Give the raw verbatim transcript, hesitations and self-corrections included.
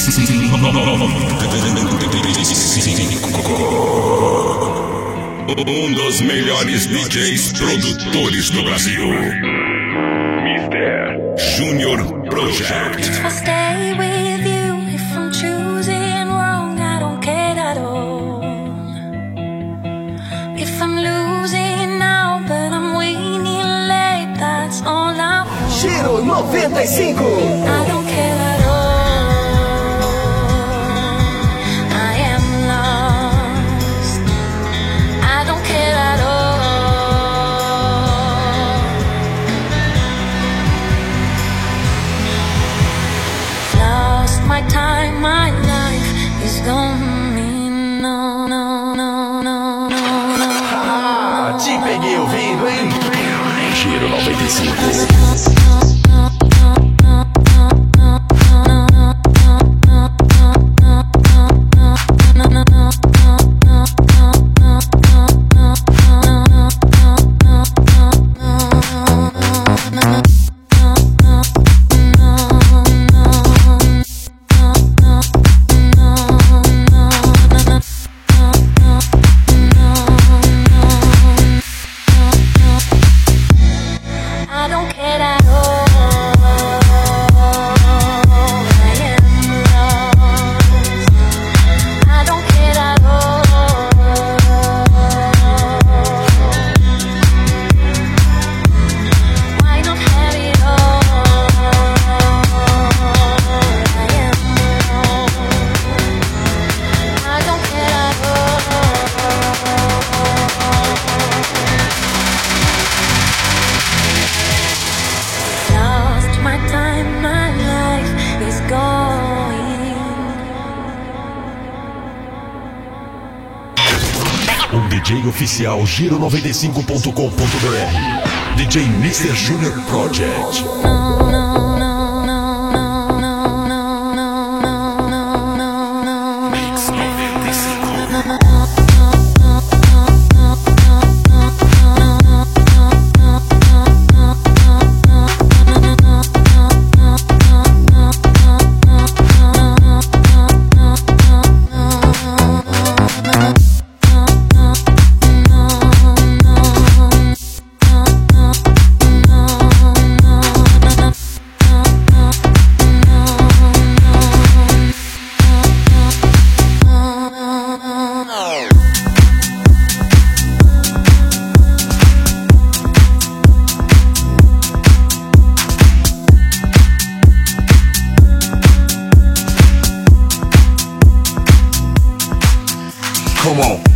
Um dos melhores D Js produtores do Brasil, mister Junior Project. I'll stay with you if I'm choosing wrong. I don't care at all. If I'm losing now, but I'm winning late, that's all I want. Giro noventa e cinco. I don't care at all. I am lost. I don't care at all. Lost my time, my life is gone. No, no, no, no, no, no. Ah, te peguei ouvindo, hein? Giro noventa e cinco. I don't care at all. I am lost. I don't care at all. Why not have it all? I am lost. I don't care at all. Lost my time, my life is going. Um D J oficial Giro noventa e cinco ponto com ponto B R. D J mister Junior Project. No, no, no, no, no, no, no, no, no, no, no. Mix noventa e cinco. Come on.